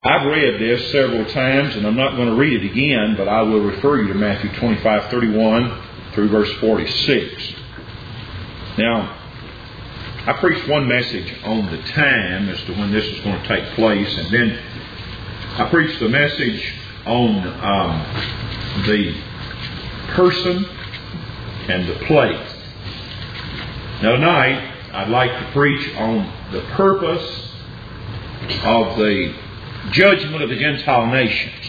I've read this several times, and I'm not going to read it again, but I will refer you to Matthew 25:31 through verse 46. Now, I preached one message on the time as to when this is going to take place, and then I preached a message on the person and the place. Now tonight, I'd like to preach on the purpose of the judgment of the Gentile nations.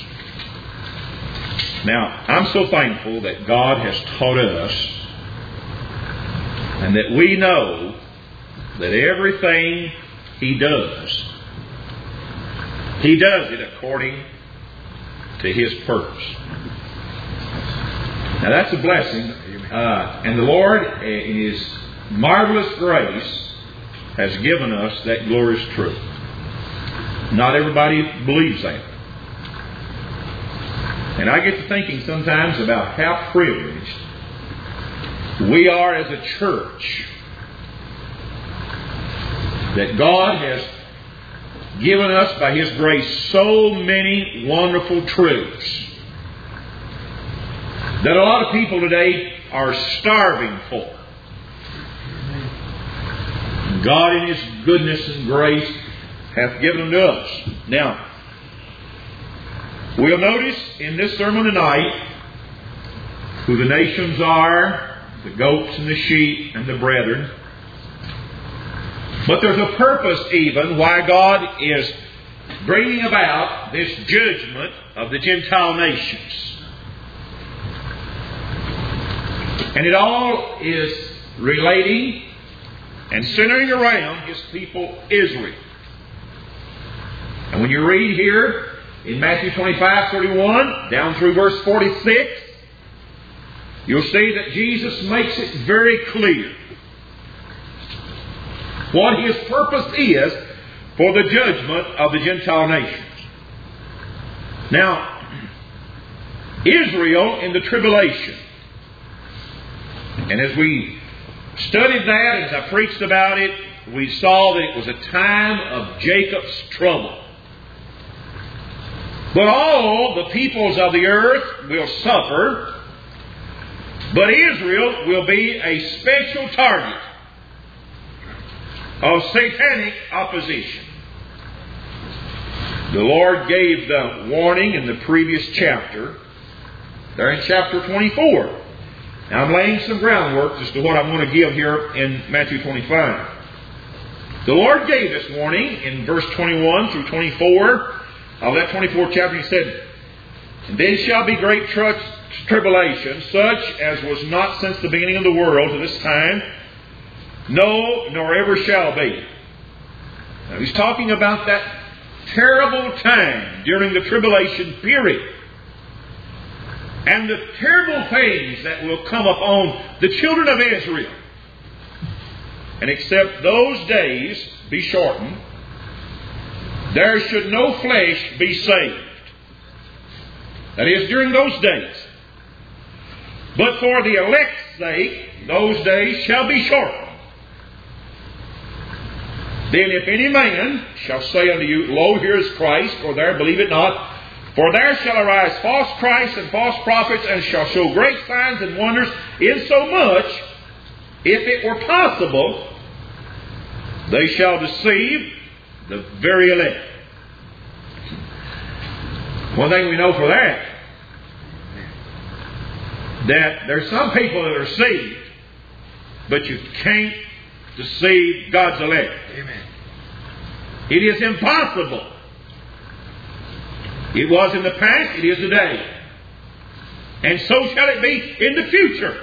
Now, I'm so thankful that God has taught us and that we know that everything He does it according to His purpose. Now that's a blessing. And the Lord, in His marvelous grace, has given us that glorious truth. Not everybody believes that. And I get to thinking sometimes about how privileged we are as a church that God has given us by His grace so many wonderful truths that a lot of people today are starving for. God in His goodness and grace hath given them to us. Now, we'll notice in this sermon tonight who the nations are, the goats and the sheep and the brethren. But there's a purpose even why God is bringing about this judgment of the Gentile nations. And it all is relating and centering around His people Israel. And when you read here in Matthew 25:31 down through verse 46, you'll see that Jesus makes it very clear what His purpose is for the judgment of the Gentile nations. Now, Israel in the tribulation. And as we studied that, as I preached about it, we saw that it was a time of Jacob's trouble. But all the peoples of the earth will suffer, but Israel will be a special target of satanic opposition. The Lord gave the warning in the previous chapter, there in chapter 24. Now I'm laying some groundwork as to what I'm going to give here in Matthew 25. The Lord gave this warning in verse 21 through 24 of that 24th chapter. He said, "And then shall be great tribulation, such as was not since the beginning of the world to this time, no, nor ever shall be." Now He's talking about that terrible time during the tribulation period. And the terrible things that will come upon the children of Israel. And except those days be shortened, there should no flesh be saved. That is, during those days. But for the elect's sake, those days shall be shortened. Then if any man shall say unto you, Lo, here is Christ, or there believe it not, for there shall arise false Christs and false prophets, and shall show great signs and wonders, insomuch, if it were possible, they shall deceive the very elect. One thing we know for that there's some people that are saved, but you can't deceive God's elect. Amen. It is impossible. It was in the past, it is today. And so shall it be in the future.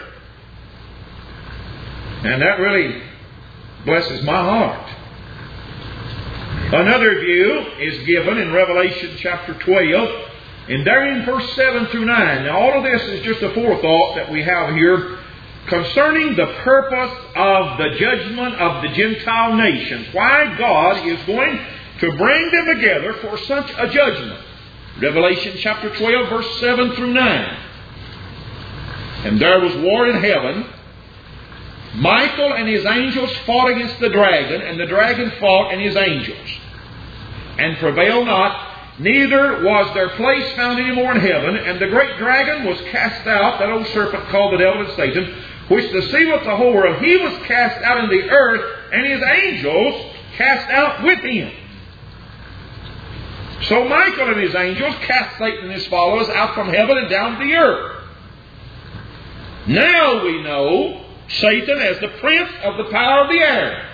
And that really blesses my heart. Another view is given in Revelation chapter 12, and there in verse 7 through 9. Now all of this is just a forethought that we have here concerning the purpose of the judgment of the Gentile nations. Why God is going to bring them together for such a judgment. Revelation chapter 12, verse 7 through 9. And there was war in heaven. Michael and his angels fought against the dragon, and the dragon fought and his angels, and prevailed not, neither was their place found any more in heaven. And the great dragon was cast out, that old serpent called the devil and Satan, which deceiveth the whole world. He was cast out into the earth, and his angels cast out with him. So Michael and his angels cast Satan and his followers out from heaven and down to the earth. Now we know Satan as the prince of the power of the air.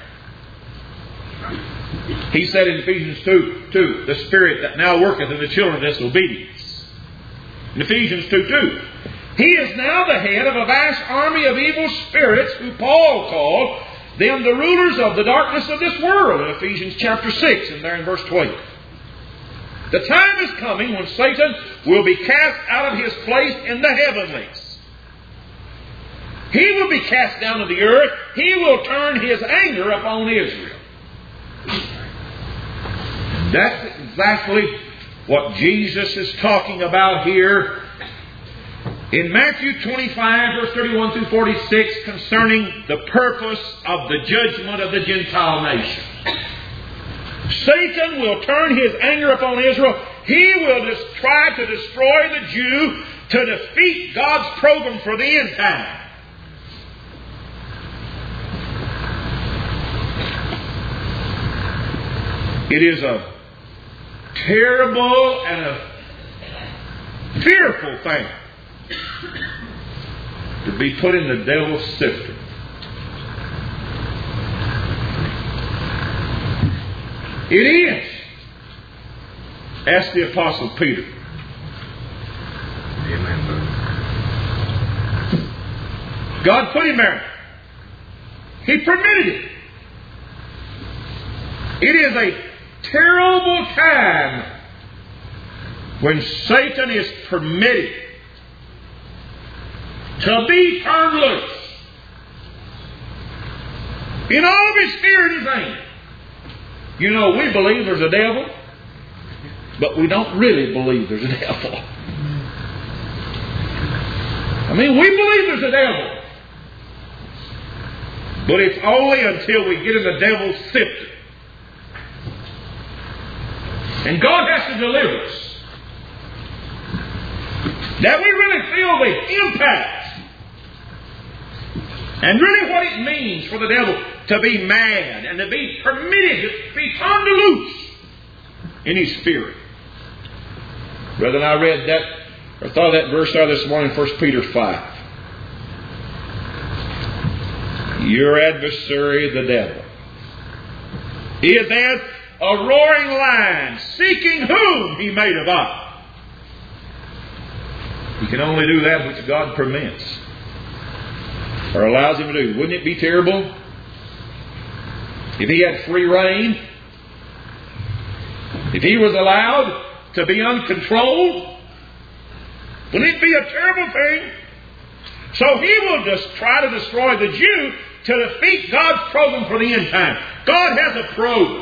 He said in Ephesians 2, the spirit that now worketh in the children of disobedience. In Ephesians 2:2. He is now the head of a vast army of evil spirits, who Paul called them the rulers of the darkness of this world, in Ephesians chapter 6, and there in verse 12. The time is coming when Satan will be cast out of his place in the heavenlies. He will be cast down to the earth. He will turn his anger upon Israel. That's exactly what Jesus is talking about here in Matthew 25, verse 31 through 46, concerning the purpose of the judgment of the Gentile nation. Satan will turn his anger upon Israel. He will try to destroy the Jew to defeat God's program for the end time. It is a terrible and a fearful thing to be put in the devil's sifter. It is. Ask the Apostle Peter. Amen. God put him there. He permitted it. It is a terrible time when Satan is permitted to be turned loose in all of his fear and his anger. You know, we believe there's a devil, but we don't really believe there's a devil. I mean, we believe there's a devil, but it's only until we get in the devil's sifter. And God has to deliver us that we really feel the impact and really what it means for the devil to be mad and to be permitted to be turned loose in his spirit. Brethren, I read that or thought of that verse out this morning, 1 Peter 5. Your adversary, the devil, is as a roaring lion, seeking whom he may devour. He can only do that which God permits or allows him to do. Wouldn't it be terrible if he had free reign? If he was allowed to be uncontrolled? Wouldn't it be a terrible thing? So he will just try to destroy the Jew to defeat God's program for the end time. God has a program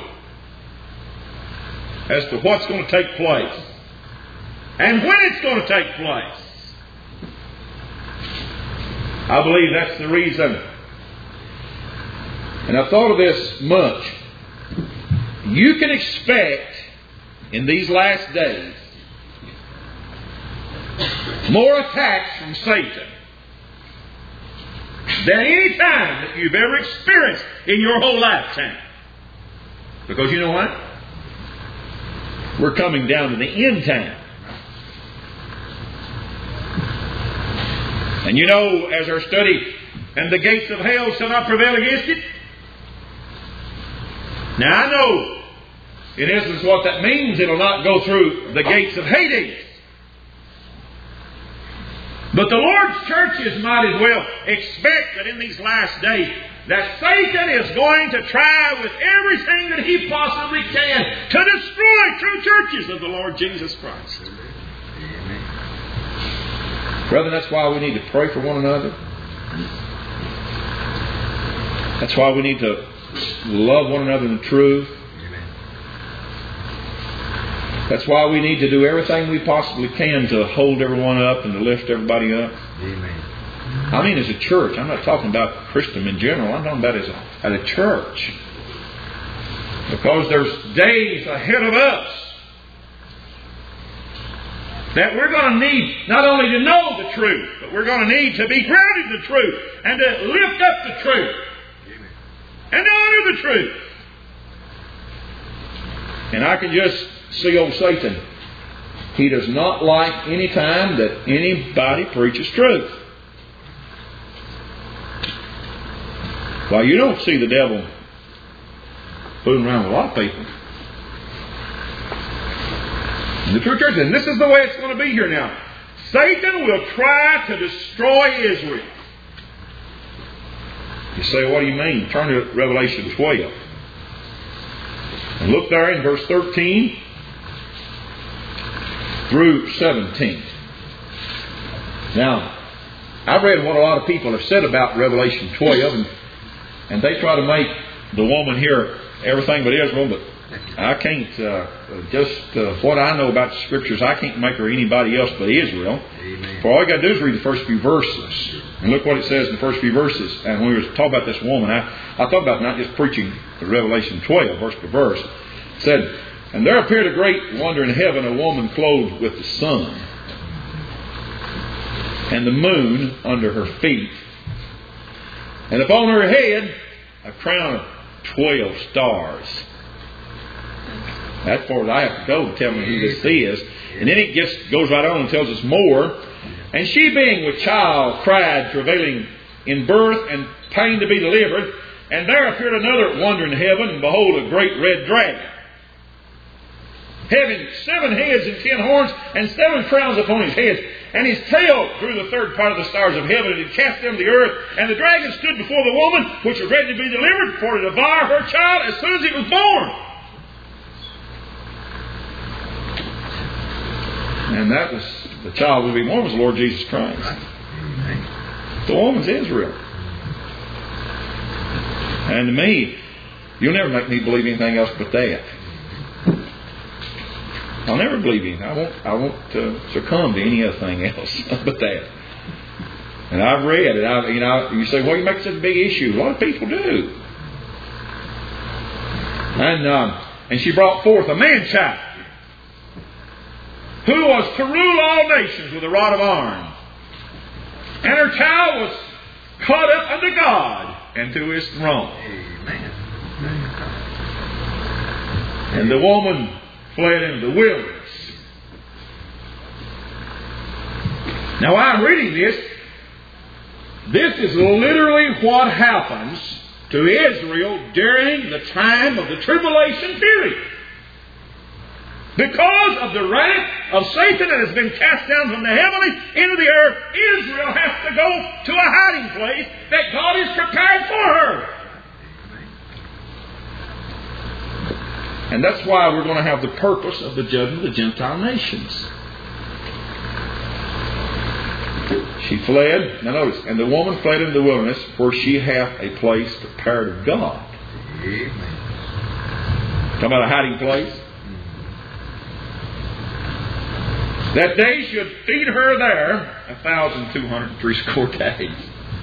as to what's going to take place and when it's going to take place. I believe that's the reason. And I've thought of this much. You can expect in these last days more attacks from Satan than any time that you've ever experienced in your whole lifetime. Because you know what? We're coming down to the end time. And you know, as our study, and the gates of hell shall not prevail against it. Now I know, in essence, what that means. It'll not go through the gates of Hades. But the Lord's churches might as well expect that in these last days that Satan is going to try with everything that he possibly can to destroy true churches of the Lord Jesus Christ. Amen. Brother, that's why we need to pray for one another. That's why we need to love one another in the truth. Amen. That's why we need to do everything we possibly can to hold everyone up and to lift everybody up. Amen. I mean as a church. I'm not talking about Christendom in general. I'm talking about as a church. Because there's days ahead of us That we're going to need not only to know the truth, but we're going to need to be grounded in the truth and to lift up the truth and to honor the truth. And I can just see old Satan. He does not like any time that anybody preaches truth. Well, you don't see the devil fooling around with a lot of people. In the true church, and this is the way it's going to be here now. Satan will try to destroy Israel. You say, what do you mean? Turn to Revelation 12. And look there in verse 13 through 17. Now, I've read what a lot of people have said about Revelation 12, and they try to make the woman here everything but Israel, but I can't, what I know about the Scriptures, I can't make her anybody else but Israel. Amen. For all you got to do is read the first few verses. And look what it says in the first few verses. And when we were talking about this woman, I thought about not just preaching the Revelation 12, verse by verse. It said, and there appeared a great wonder in heaven, a woman clothed with the sun, and the moon under her feet, and upon her head a crown of 12 stars. That's far as I have to go to tell me who this is. And then it just goes right on and tells us more. And she being with child cried, travailing in birth and pain to be delivered. And there appeared another wonder in heaven, and behold, a great red dragon, having 7 heads and 10 horns, and 7 crowns upon his head. And his tail drew the third part of the stars of heaven, and he cast them to the earth. And the dragon stood before the woman, which was ready to be delivered, for to devour her child as soon as it was born. And that was, the child would be born was the Lord Jesus Christ. The woman's Israel. And to me, you'll never make me believe anything else but that. I'll never believe anything. I won't succumb to any other thing else but that. And I've read it. You say, well, you make such a big issue. A lot of people do. And she brought forth a man-child, who was to rule all nations with a rod of iron. And her child was caught up unto God and to His throne. Amen. And the woman fled into the wilderness. Now, while I'm reading this is literally what happens to Israel during the time of the tribulation period. Because of the wrath of Satan that has been cast down from the heavenly into the earth, Israel has to go to a hiding place that God has prepared for her. And that's why we're going to have the purpose of the judgment of the Gentile nations. She fled, now notice, and the woman fled into the wilderness, where she hath a place prepared of God. Amen. Talking about a hiding place. That they should feed her there 1,260 days.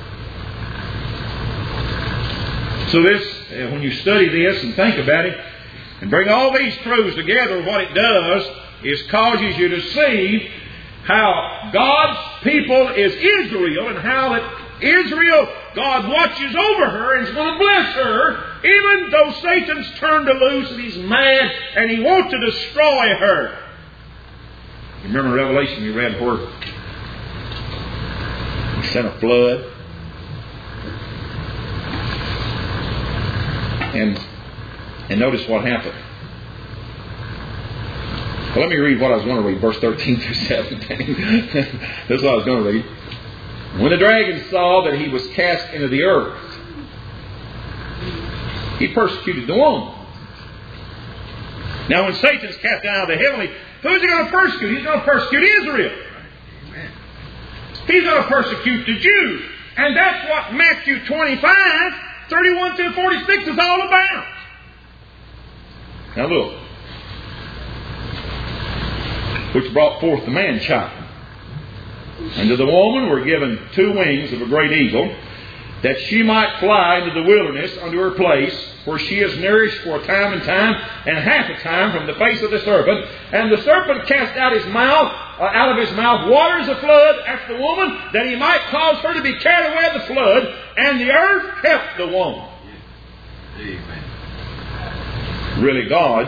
So this, when you study this and think about it, and bring all these truths together, what it does is causes you to see how God's people is Israel, and how that Israel, God watches over her and is going to bless her, even though Satan's turned her loose and he's mad and he wants to destroy her. You remember Revelation you read where He sent a flood, and notice what happened. Well, let me read what I was going to read, verse 13 through 17. That's what I was going to read. When the dragon saw that he was cast into the earth, he persecuted the woman. Now when Satan's cast down out of the heavenly, who's he going to persecute? He's going to persecute Israel. He's going to persecute the Jews. And that's what Matthew 25, 31 through 46 is all about. Now look. Which brought forth the man-child. And to the woman were given 2 wings of a great eagle, that she might fly into the wilderness unto her place, where she is nourished for a time and half a time from the face of the serpent. And the serpent cast out of his mouth waters of flood after the woman, that he might cause her to be carried away of the flood. And the earth kept the woman. Amen. Really God.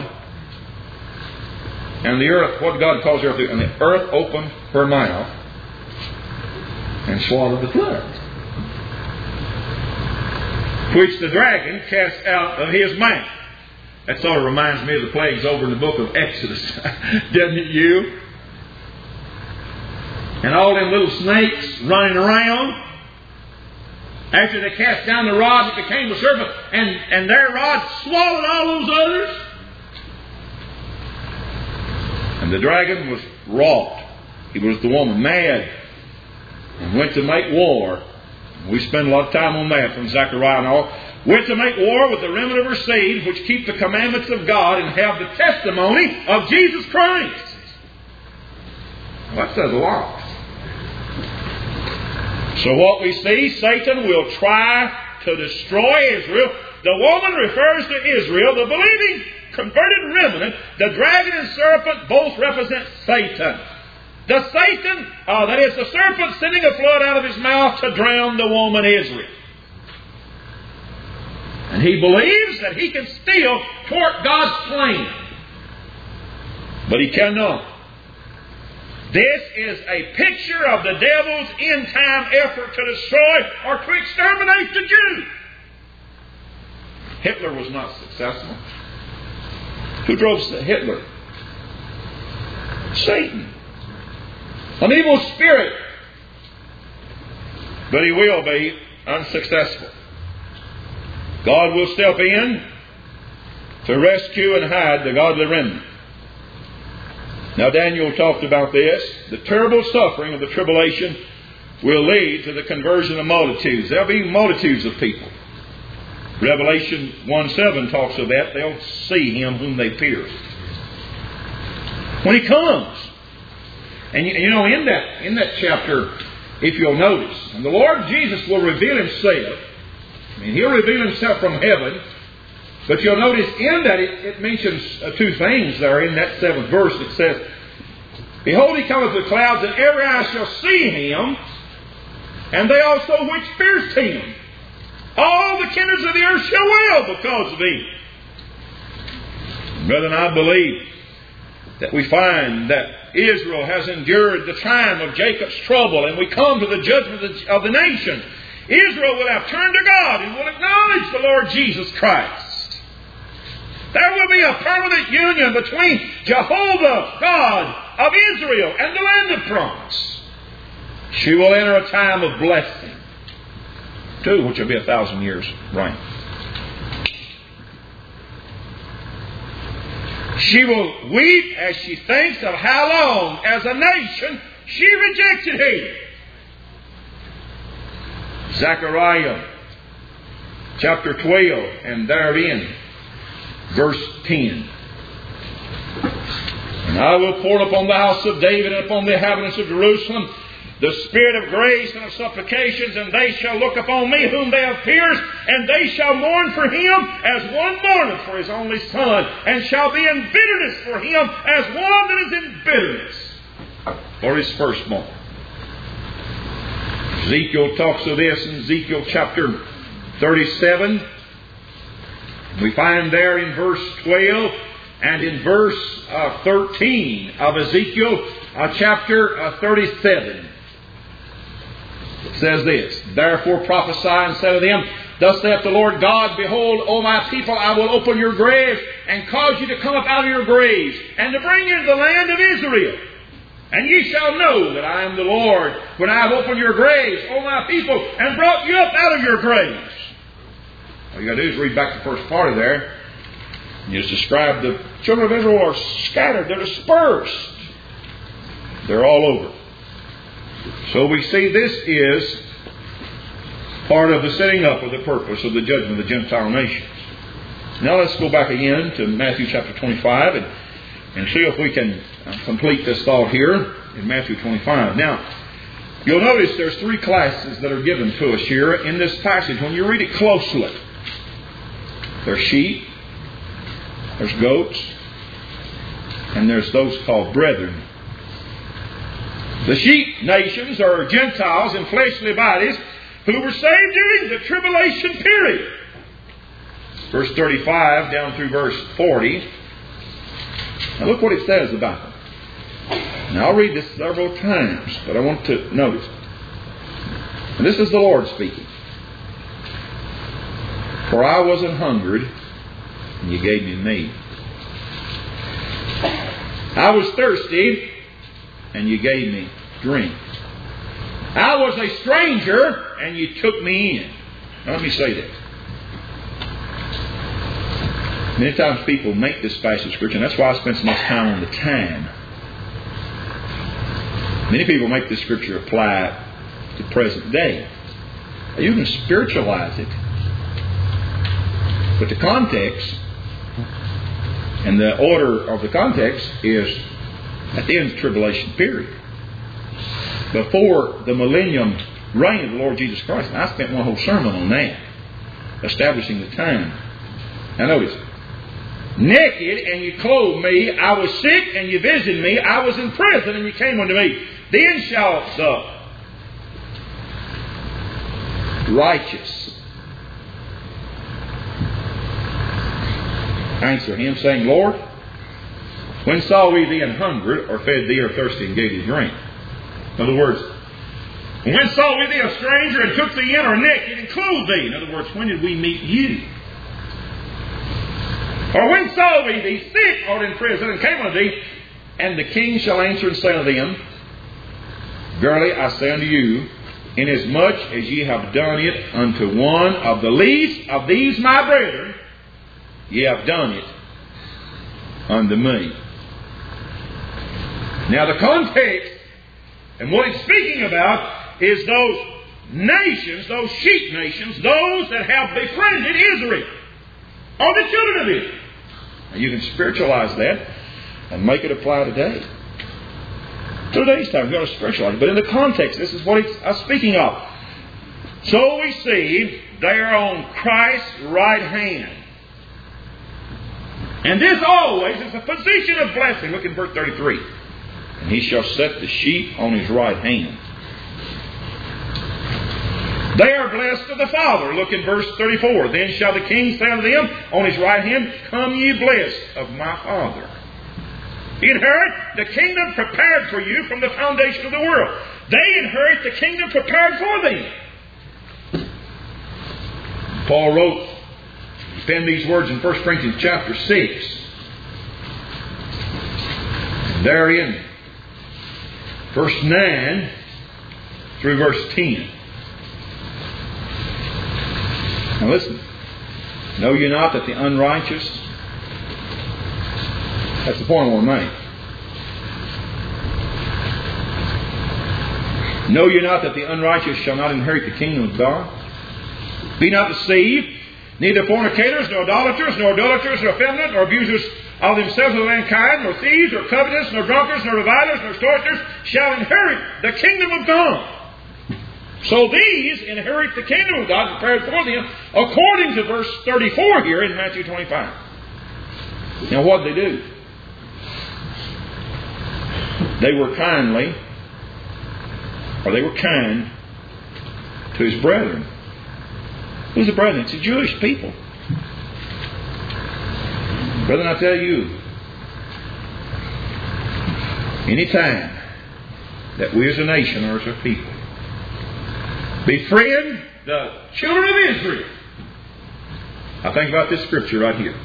And the earth, what God calls the earth to do? And the earth opened her mouth and swallowed the flood, which the dragon cast out of his mouth. That sort of reminds me of the plagues over in the book of Exodus, doesn't it you? And all them little snakes running around. After they cast down the rod, it became a serpent, and their rod swallowed all those others. And the dragon was wroth. He was the woman mad, and went to make war. We spend a lot of time on that from Zechariah and all. Went to make war with the remnant of her seed, which keep the commandments of God and have the testimony of Jesus Christ. Well, that says a lot. So what we see, Satan will try to destroy Israel. The woman refers to Israel. The believing converted remnant, the dragon and serpent, both represent Satan. The Satan, that is the serpent sending a flood out of his mouth to drown the woman Israel. And he believes that he can still thwart God's plan. But he cannot. This is a picture of the devil's end-time effort to destroy or to exterminate the Jews. Hitler was not successful. Who drove Hitler? Satan. An evil spirit. But he will be unsuccessful. God will step in to rescue and hide the godly remnant. Now Daniel talked about this. The terrible suffering of the tribulation will lead to the conversion of multitudes. There will be multitudes of people. Revelation 1:7 talks of that. They'll see Him whom they pierced. When He comes. And you know, in that chapter, if you'll notice, and the Lord Jesus will reveal Himself. I mean, He'll reveal Himself from heaven. But you'll notice in that it mentions two things there in that 7th verse. It says, Behold, He cometh with clouds, and every eye shall see Him, and they also which pierced Him. All the kindreds of the earth shall wail because of Thee. Brethren, I believe that we find that Israel has endured the time of Jacob's trouble, and we come to the judgment of the nation. Israel will have turned to God and will acknowledge the Lord Jesus Christ. There will be a permanent union between Jehovah, God of Israel, and the land of promise. She will enter a time of blessing, too, which will be 1,000 years' reign. She will weep as she thinks of how long, as a nation, she rejected Him. Zechariah chapter 12, and therein, verse 10. And I will pour upon the house of David and upon the inhabitants of Jerusalem the spirit of grace and of supplications, and they shall look upon me whom they have pierced, and they shall mourn for him as one mourneth for his only son, and shall be in bitterness for him as one that is in bitterness for his firstborn. Ezekiel talks of this in Ezekiel chapter 37. We find there in verse 12 and in verse 13 of Ezekiel chapter 37. It says this, Therefore prophesy and say to them, Thus saith the Lord God, Behold, O my people, I will open your graves and cause you to come up out of your graves, and to bring you into the land of Israel. And ye shall know that I am the Lord, when I have opened your graves, O my people, and brought you up out of your graves. All you got to do is read back the first part of there. And just describe the children of Israel are scattered. They're dispersed. They're all over. So we see this is part of the setting up of the purpose of the judgment of the Gentile nations. Now let's go back again to Matthew chapter 25 and see if we can complete this thought here in Matthew 25. Now, you'll notice there's 3 classes that are given to us here in this passage when you read it closely. There's sheep, there's goats, and there's those called brethren. The sheep nations are Gentiles in fleshly bodies who were saved during the tribulation period. Verse 35 down through verse 40. Now look what it says about them. Now I'll read this several times, but I want to notice. And this is the Lord speaking. For I was an hungered, and you gave me meat. I was thirsty, and you gave me drink. I was a stranger, and you took me in. Now let me say that. Many times people make this passage of Scripture, and that's why I spend so much time on the time. Many people make this Scripture apply to the present day. You can spiritualize it. But the context and the order of the context is at the end of the tribulation period. Before the millennium reign of the Lord Jesus Christ. And I spent one whole sermon on that. Establishing the time. Now notice. Naked and you clothed me. I was sick and you visited me. I was in prison and you came unto me. Then shall the righteous answer him, saying, Lord, when saw we thee an hungered, or fed thee, or thirsty, and gave thee drink? In other words, when saw we thee a stranger, and took thee in, or naked, and clothed thee? In other words, when did we meet you? Or when saw we thee sick, or in prison, and came unto thee? And the king shall answer and say unto them, Verily I say unto you, inasmuch as ye have done it unto one of the least of these my brethren, ye have done it unto me. Now the context and what it's speaking about is those nations, those sheep nations, those that have befriended Israel, or the children of Israel. Now you can spiritualize that and make it apply today. Today's time, we're going to spiritualize it. But in the context, this is what it's speaking of. So we see they are on Christ's right hand. And this always is a position of blessing. Look in verse 33. And he shall set the sheep on his right hand. They are blessed of the Father. Look in verse 34. Then shall the king say unto them on his right hand, Come ye blessed of my Father. Inherit the kingdom prepared for you from the foundation of the world. They inherit the kingdom prepared for them. Paul wrote, he penned these words in 1 Corinthians chapter 6. There in verse 9 through verse 10. Now listen. Know ye not that the unrighteous... That's the point I want to make. Know ye not that the unrighteous shall not inherit the kingdom of God? Be not deceived. Neither fornicators, nor idolaters, nor adulterers, nor effeminate, nor abusers of themselves of mankind, nor thieves, nor covetous, nor drunkards, nor revilers, nor extortioners shall inherit the kingdom of God. So these inherit the kingdom of God prepared for them, according to verse 34 here in Matthew 25. Now what did they do? They were kind to his brethren. Who's the brethren? It's the Jewish people. Brethren, I tell you, any time that we as a nation or as a people befriend the children of Israel, I think about this scripture right here.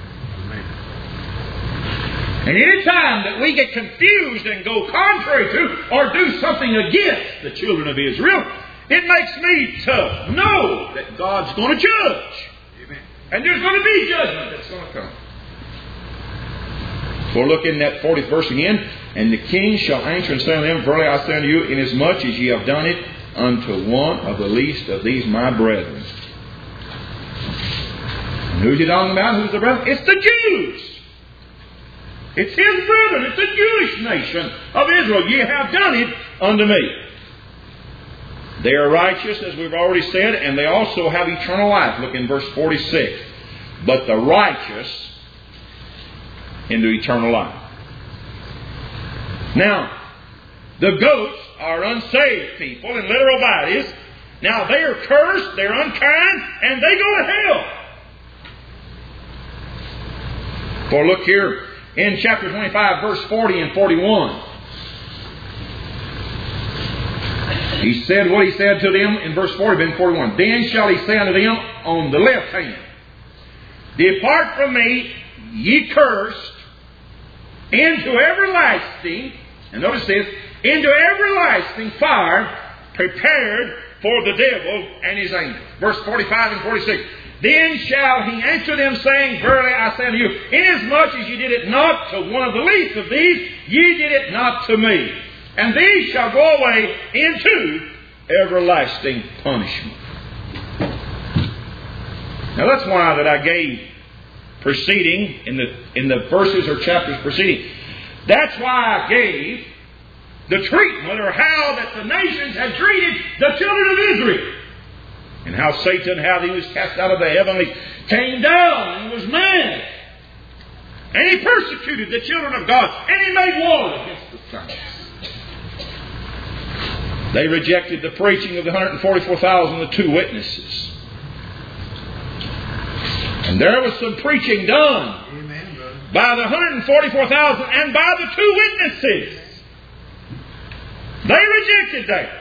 And any time that we get confused and go contrary to or do something against the children of Israel, it makes me to know that God's going to judge. Amen. And there's going to be judgment that's going to come. So look in that 40th verse again. And the king shall answer and say unto them, Verily I say unto you, inasmuch as ye have done it unto one of the least of these my brethren. And who's he talking about? Who's the brethren? It's the Jews. It's his brethren. It's the Jewish nation of Israel. Ye have done it unto me. They are righteous, as we've already said, and they also have eternal life. Look in verse 46. but the righteous into eternal life. Now, the goats are unsaved people in literal bodies. Now, they are cursed, they're unkind, and they go to hell. For look here in chapter 25, verse 40 and 41. He said what he said to them in verse 40 and 41. Then shall he say unto them on the left hand, Depart from me, ye cursed, into everlasting, and notice this, into everlasting fire prepared for the devil and his angels. Verse 45 and 46. Then shall he answer them, saying, Verily I say unto you, inasmuch as ye did it not to one of the least of these, ye did it not to me. And these shall go away into everlasting punishment. Now that's why that I gave preceding, in the verses or chapters preceding, that's why I gave the treatment or how that the nations had treated the children of Israel. And how Satan, how he was cast out of the heavenly, came down and was mad. And he persecuted the children of God. And he made war against the saints. They rejected the preaching of the 144,000, the two witnesses. And there was some preaching done by the 144,000 and by the two witnesses. They rejected that.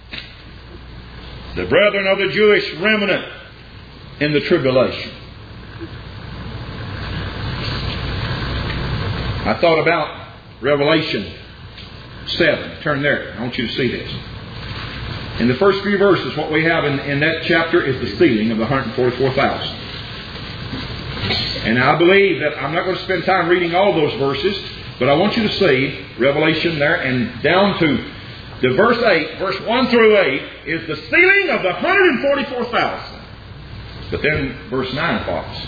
The brethren of the Jewish remnant in the tribulation. I thought about Revelation 7. Turn there. I want you to see this. In the first few verses, what we have in that chapter is the sealing of the 144,000. And I believe that I'm not going to spend time reading all those verses, but I want you to see Revelation there and down to the verse 8, verse 1 through 8, is the sealing of the 144,000. But then verse 9 follows.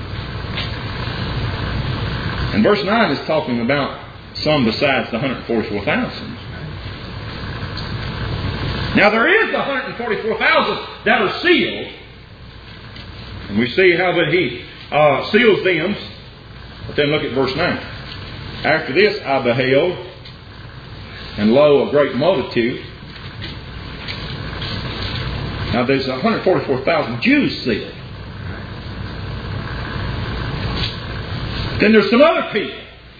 And verse 9 is talking about some besides the 144,000. Now there is the 144,000 that are sealed. And we see how that he seals them. But then look at verse 9. After this I beheld, and lo, a great multitude. Now there's 144,000 Jews sealed. Then there's some other people.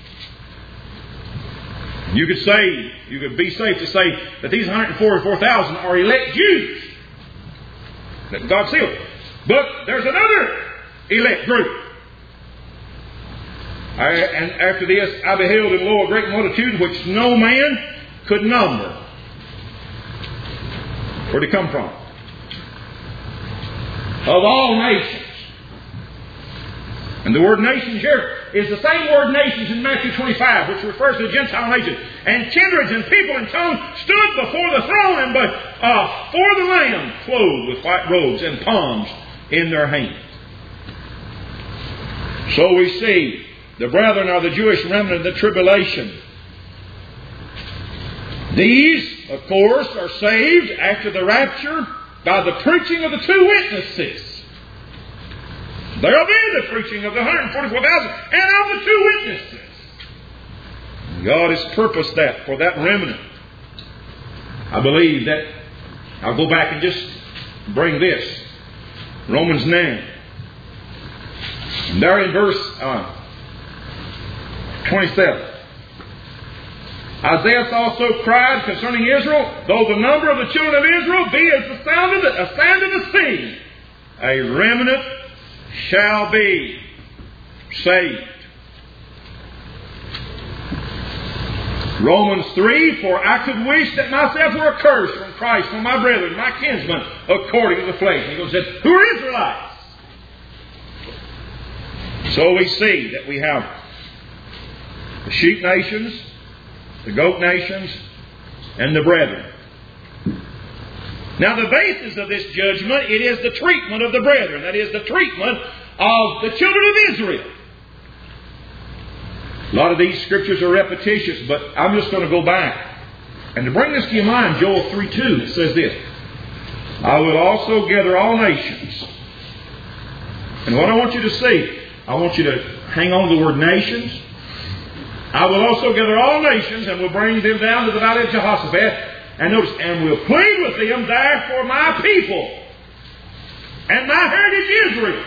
You could be safe to say that these 144,000 are elect Jews that God sealed. But there's another elect group. And after this I beheld, and lo, a great multitude which no man could number. Where'd it come from? Of all nations. And the word nations here is the same word nations in Matthew 25, which refers to the Gentile nations. And kindreds and people and tongues stood before the throne and for the Lamb, clothed with white robes and palms in their hands. So we see the brethren are the Jewish remnant of the tribulation. These, of course, are saved after the rapture by the preaching of the two witnesses. There will be the preaching of the 144,000 and of the two witnesses. God has purposed that for that remnant. I believe that I'll go back and just bring this. Romans 9. And there in verse 27. Isaiah also cried concerning Israel, though the number of the children of Israel be as the sand of the sea, a remnant shall be saved. Romans 3, for I could wish that myself were accursed from Christ for my brethren, my kinsmen, according to the flesh. And he goes, who are Israelites? So we see that we have the sheep nations, the goat nations, and the brethren. Now the basis of this judgment, it is the treatment of the brethren. That is the treatment of the children of Israel. A lot of these scriptures are repetitious, but I'm just going to go back. And to bring this to your mind, Joel 3:2, it says this. I will also gather all nations And what I want you to see, I want you to hang on to the word nations. I will also gather all nations and will bring them down to the valley of Jehoshaphat. And notice, and will plead with them there for my people and my heritage Israel,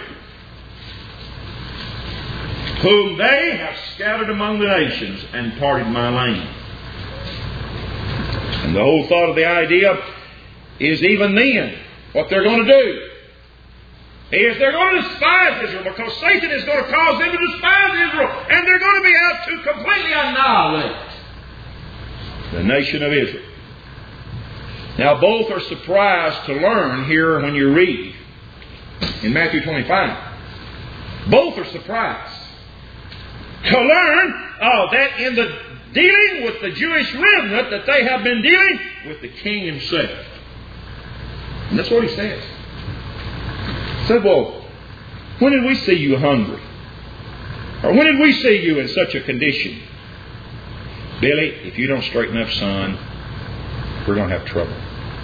whom they have scattered among the nations and parted my land. And the whole thought of the idea is even then, what they're going to do is they're going to despise Israel, because Satan is going to cause them to despise Israel, and they're going to be out to completely annihilate the nation of Israel. Now, both are surprised to learn here when you read in Matthew 25. Both are surprised to learn that in the dealing with the Jewish remnant, that they have been dealing with the king himself. And that's what he says. He said, well, when did we see you hungry? Or when did we see you in such a condition? Billy, if you don't straighten up, son, we're going to have trouble.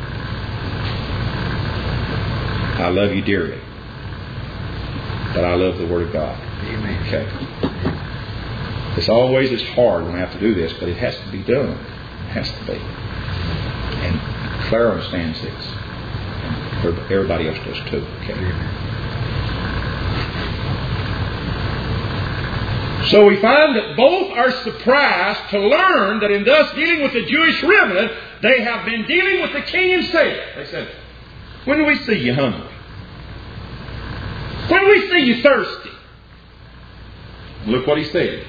I love you dearly, but I love the Word of God. Amen. Okay. It's always hard when I have to do this, but it has to be done. It has to be. And Claire understands this. And everybody else does too. Okay. So we find that both are surprised to learn that in thus dealing with the Jewish remnant, they have been dealing with the king himself. They said, when do we see you hungry? When do we see you thirsty? Look what he said.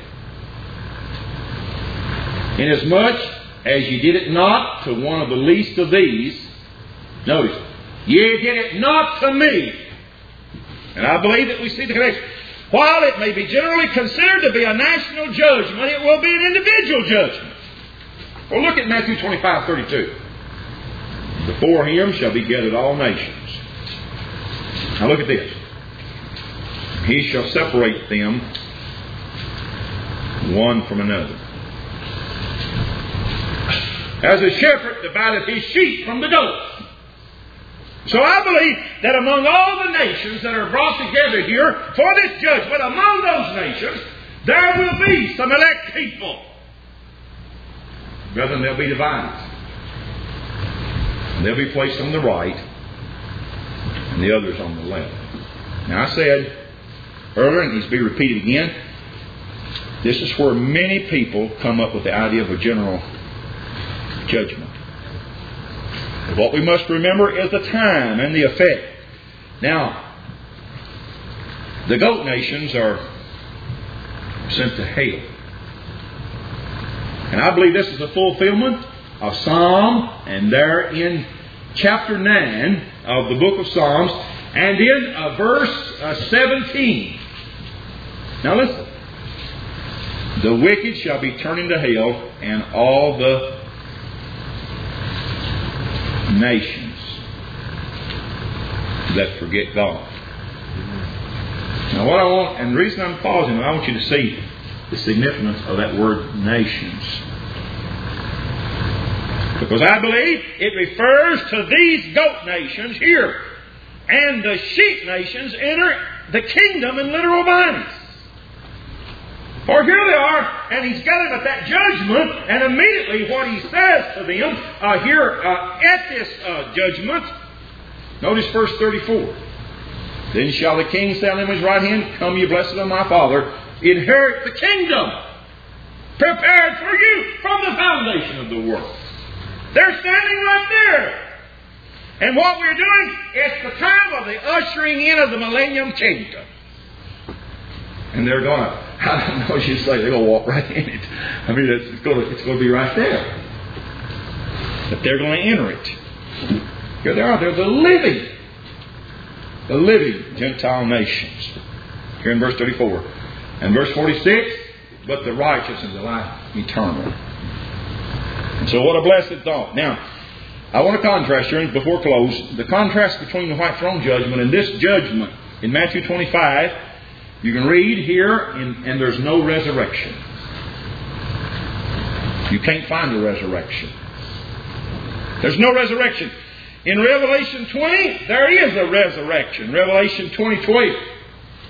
Inasmuch as you did it not to one of the least of these, notice, ye did it not to me. And I believe that we see the connection. While it may be generally considered to be a national judgment, it will be an individual judgment. Well, look at Matthew 25:32. Before him shall be gathered all nations. Now look at this. He shall separate them one from another, as a shepherd divideth his sheep from the goats. So I believe that among all the nations that are brought together here for this judgment, among those nations, there will be some elect people. Brethren, they'll be divided. And they'll be placed on the right and the others on the left. Now I said earlier, and it needs to be repeated again, this is where many people come up with the idea of a general judgment. But what we must remember is the time and the effect. Now, the goat nations are sent to hell. And I believe this is a fulfillment of Psalm, and there in chapter 9 of the book of Psalms, and in verse 17. Now listen. The wicked shall be turned into hell, and all the nations that forget God. Now what I want, and the reason I'm pausing, I want you to see the significance of that word nations. Because I believe it refers to these goat nations here. And the sheep nations enter the kingdom in literal bodies. For here they are, and he's got them at that judgment, and immediately what he says to them at this judgment, notice verse 34. Then shall the king say unto his right hand, Come, ye blessed of my Father, inherit the kingdom prepared for you from the foundation of the world. They're standing right there. And what we're doing, it's the time of the ushering in of the millennium kingdom. And they're going to, I don't know what you say, they're going to walk right in it. I mean, it's going to be right there. But they're going to enter it. Here they are. They're the living Gentile nations. Here in verse 34. And verse 46, but the righteous and the life eternal. And so what a blessed thought. Now, I want to contrast here, before I close, the contrast between the white throne judgment and this judgment. In Matthew 25, you can read here, and there's no resurrection. You can't find a resurrection. There's no resurrection. In Revelation 20, there is a resurrection. Revelation 20:12.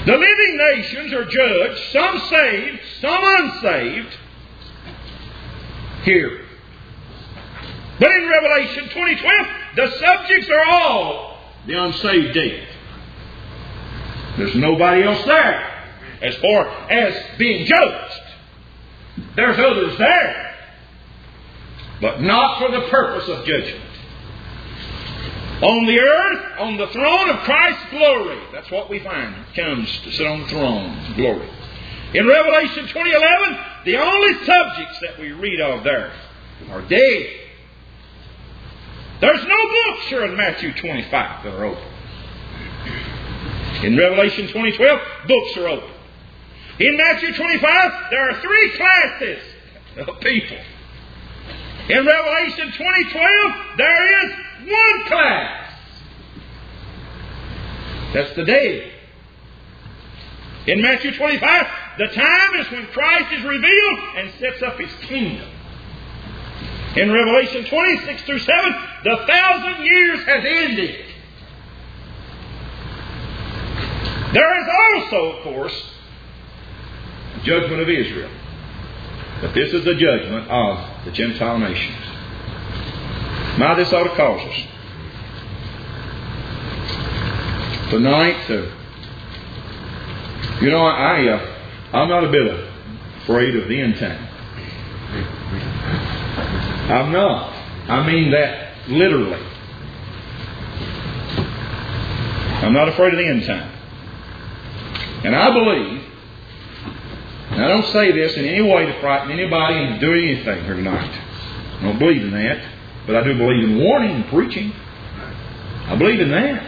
The living nations are judged, some saved, some unsaved, here. But in Revelation 20:12, the subjects are all the unsaved dead. There's nobody else there as far as being judged. There's others there, but not for the purpose of judgment. On the earth, on the throne of Christ's glory. That's what we find. He comes to sit on the throne of glory. In Revelation 20:11, the only subjects that we read of there are dead. There's no books here in Matthew 25 that are open. In Revelation 20:12, books are open. In Matthew 25, there are 3 classes of people. In Revelation 20:12, there is 1 class. That's the dead. In Matthew 25, the time is when Christ is revealed and sets up His kingdom. In Revelation 26-7, the 1,000 years has ended. There is also, of course, the judgment of Israel. But this is the judgment of the Gentile nations. Now this ought to cause us tonight to... I'm not a bit afraid of the end time. I'm not. I mean that literally. I'm not afraid of the end time. And I believe, and I don't say this in any way to frighten anybody into doing anything here tonight. I don't believe in that. But I do believe in warning and preaching. I believe in that.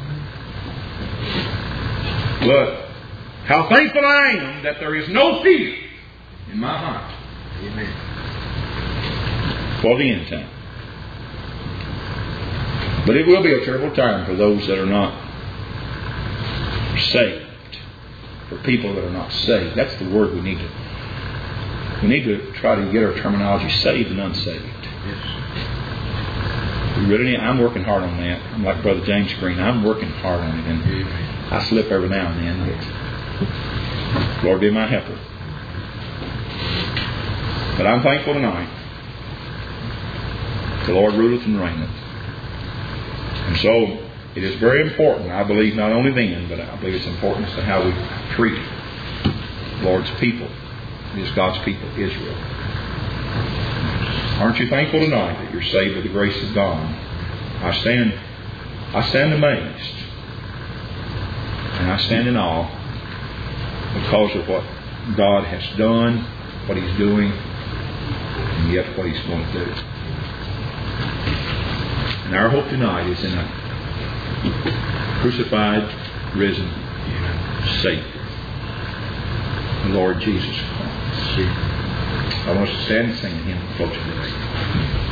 But how thankful I am that there is no fear in my heart. Amen. For the end time. But it will be a terrible time for those that are not saved. For people that are not saved. That's the word we need to try to get our terminology, saved and unsaved. Yes. I'm working hard on that. I'm like Brother James Green. I'm working hard on it. And I slip every now and then. But Lord be my helper. But I'm thankful tonight. The Lord ruleth and reigneth. And so it is very important, I believe, not only then, but I believe it's important as to how we treat the Lord's people. It is God's people, Israel. Aren't you thankful tonight that you're saved by the grace of God? I stand amazed. And I stand in awe because of what God has done, what He's doing, and yet what He's going to do. And our hope tonight is in a crucified, risen Savior, the Lord Jesus Christ. I want us to stand and sing a hymn close to this.